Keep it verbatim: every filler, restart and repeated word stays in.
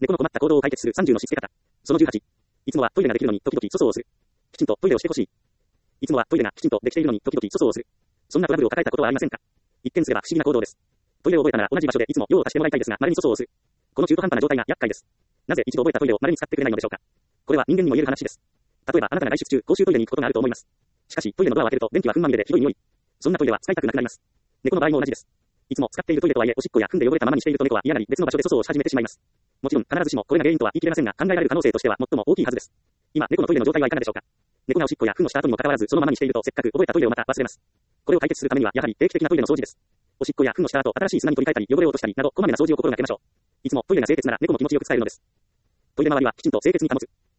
猫の困った行動を解決するさんじゅうのしつけ方。そのじゅうはち。いつもはトイレができるのに時々粗相をする。きちんとトイレをしてほしい。いつもはトイレがきちんとできているのに時々粗相をする。そんなトラブルを抱えたことはありませんか？一見すれば不思議な行動です。トイレを覚えたなら同じ場所でいつも用を足してもらいたいですが、稀に粗相をする。この中途半端な状態が厄介です。なぜ一度覚えたトイレを稀に使ってくれないのでしょうか？これは人間にも言える話です。例えばあなたが外出中、公衆トイレに行くことがあると思います。しかしトイレのドアを開けると電気は糞まみれでひどい匂い。そんなトイレは使いたくなくなります。猫の場合も同じです。いつも使っているトイレとはいえ、おしっこや糞で汚れたままにしていると猫は嫌がり別の場所で粗相をし始めてしまいます。もちろん必ずしもこれが原因とは言い切れませんが、考えられる可能性としては最も大きいはずです。今、猫のトイレの状態はいかがでしょうか？猫がおしっこや糞をした後にもかかわらずそのままにしているとせっかく覚えたトイレをまた忘れます。これを解決するためにはやはり定期的なトイレの掃除です。おしっこや糞をした後、新しい砂に取り替えたり汚れを落としたりなどこまめな掃除を心がけましょう。いつもトイレが清潔なら猫も気持ちよく使えるのです。トイレ周りはきちんと清潔に保つ。